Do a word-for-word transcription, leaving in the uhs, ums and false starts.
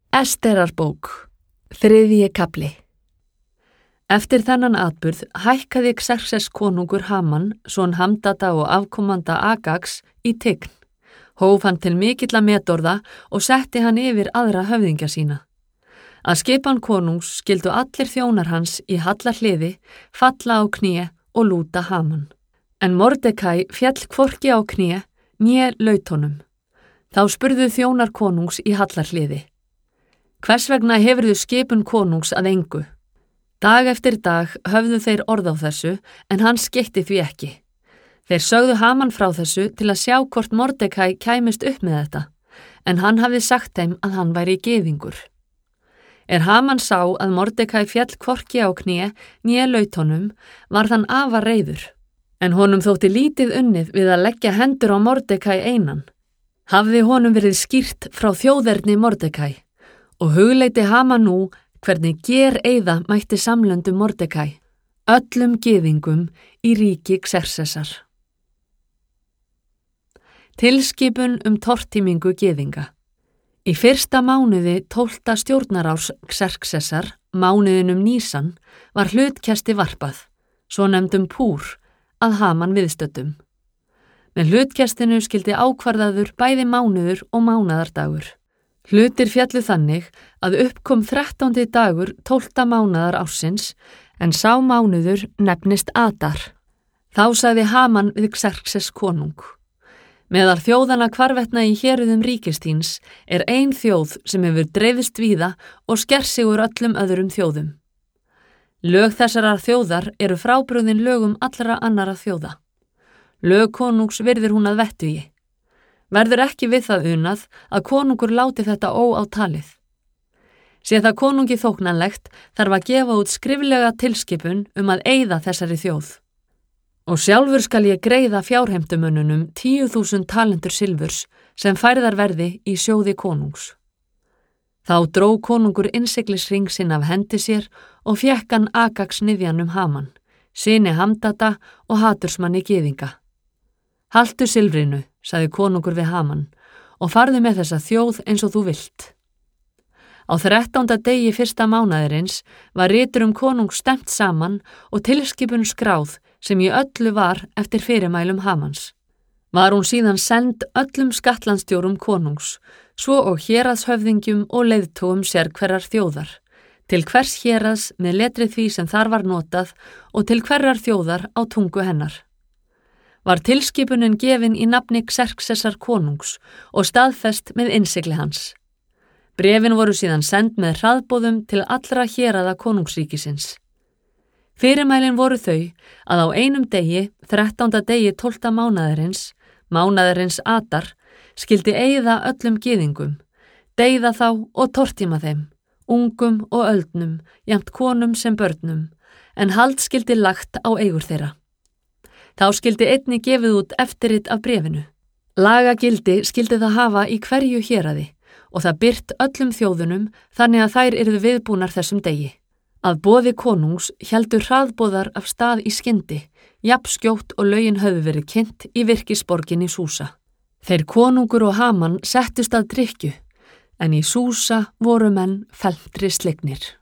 Esterarbók, þriðji kafli. Eftir þennan atburð hækkaði Xerxes konungur Haman, son Hamdata og afkomanda Agags, í tign, hóf hann til mikilla metorða og setti hann yfir aðra höfðingja sína. Að skipan konungs skildu allir þjónar hans í hallarhliði, falla á kné og lúta Haman. En Mordekai féll hvorki á kné, né laut honum. Þá spurðu þjónar konungs í hallarhliði: Hvers vegna hefurðu skipun konungs að engu? Dag eftir dag höfðu þeir orð á þessu, en hann skeytti því ekki. Þeir sögðu Haman frá þessu til að sjá hvort Mordekai kæmist upp með þetta, en hann hafði sagt þeim að hann væri gyðingur. Er Haman sá að Mordekai féll hvorki á kné, né laut honum, varð hann afar reiður, en honum þótti lítið unnið við að leggja hendur á Mordekai einan. Hafði honum verið skýrt frá þjóðerni Mordekai, og hugleiti Haman nú hvernig gereyða mætti samlöndu Mordekai, öllum gyðingum í ríki Xerxesar. Tilskipun um tortímingu gyðinga. Í fyrsta mánuði tólfta stjórnarárs Xerxesar, mánuðinum Nísan, var hlutkesti varpað, svo nefndum púr, að Haman viðstöddum. Með hlutkestinu skildi ákvarðaður bæði mánuður og mánaðardagur. Hlutir fjallu þannig að upp kom þrettándi dagur tólfta mánaðar ársins, en sá mánuður nefnist Adar. Þá sagði Haman við Xerxes konung: Meðal þjóðana hvarvetna í héruðum ríkistíns er ein þjóð sem hefur dreifist víða og sker sig úr öllum öðrum þjóðum. Lög þessarar þjóðar eru frábrugðin lögum allra annara þjóða. Lög konungs virðir hún að vettugi. Verður ekki við það unað að konungur láti þetta óátalið. Sé það konungi þóknanlegt þarf að gefa út skriflega tilskipun um að eyða þessari þjóð. Og sjálfur skal ég greiða fjárheimtumönnunum tíu þúsund talentur silfurs sem færðar verði í sjóði konungs. Þá dró konungur innsiglisring sinn af hendi sér og fékk hann Agags niðjanum Haman, syni Hamdata og hatursmanni gyðinga. Haltu silfrinu, sagði konungur við Haman, og farðu með þessa þjóð eins og þú vilt. Á þrettánda degi fyrsta mánaðarins var ritur um konung stemt saman og tilskipun skráð sem í öllu var eftir fyrirmælum Hamans. Var hún síðan send öllum skattlandstjórum konungs, svo og héraðshöfðingjum og leiðtogum sérhverrar þjóðar, til hvers héraðs með letri því sem þar var notað og til hverrar þjóðar á tungu hennar. Var tilskipunin gefin í nafni Xerxesar konungs og staðfest með innsigli hans. Bréfin voru síðan send með hraðboðum til allra héraða konungsríkisins. Fyrirmælin voru þau að á einum degi, þrettánda degi tólfta mánaðarins, mánaðarins Adar, skildi eyða öllum gyðingum, deyða þá og tortíma þeim, ungum og öldnum, jafnt konum sem börnum, en hald skildi lagt á eigur þeirra. Þá skildi einni gefið út eftirrit af bréfinu. Lagagildi skildi það hafa í hverju héraði og það byrt öllum þjóðunum þannig að þær yrðu viðbúnar þessum degi. Að boði konungs héldu hraðboðar af stað í skyndi, jafnskjótt og lögin höfðu verið kynnt í virkisborginni Súsa. Þeir konungur og Haman settust að drykkju, en í Súsa voru menn felmtri slegnir.